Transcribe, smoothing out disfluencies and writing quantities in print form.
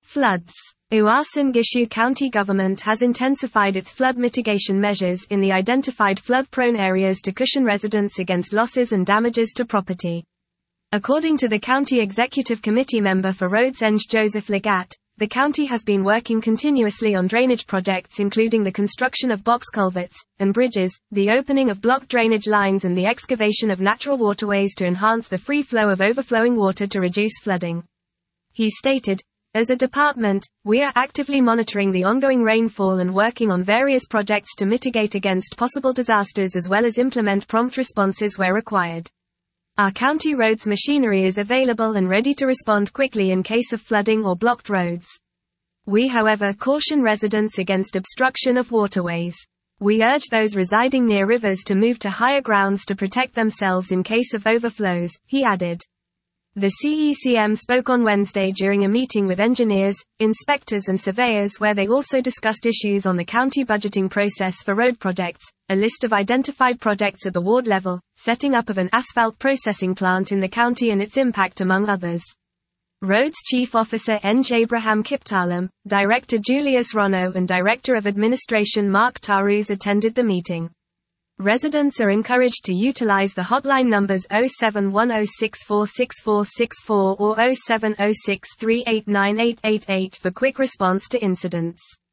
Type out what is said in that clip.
Floods. Uasin Gishu County government has intensified its flood mitigation measures in the identified flood-prone areas to cushion residents against losses and damages to property. According to the County Executive Committee member for Roads Eng Joseph Lagat, the county has been working continuously on drainage projects including the construction of box culverts and bridges, the opening of blocked drainage lines and the excavation of natural waterways to enhance the free flow of overflowing water to reduce flooding. He stated, "As a department, we are actively monitoring the ongoing rainfall and working on various projects to mitigate against possible disasters as well as implement prompt responses where required. Our county roads machinery is available and ready to respond quickly in case of flooding or blocked roads. We, however, caution residents against obstruction of waterways. We urge those residing near rivers to move to higher grounds to protect themselves in case of overflows," he added. The CECM spoke on Wednesday during a meeting with engineers, inspectors and surveyors where they also discussed issues on the county budgeting process for road projects, a list of identified projects at the ward level, setting up of an asphalt processing plant in the county and its impact among others. Roads Chief Officer Eng Abraham Kiptalam, Director Julius Rono and Director of Administration Mark Tarus attended the meeting. Residents are encouraged to utilize the hotline numbers 07106464464 or 0706389888 for quick response to incidents.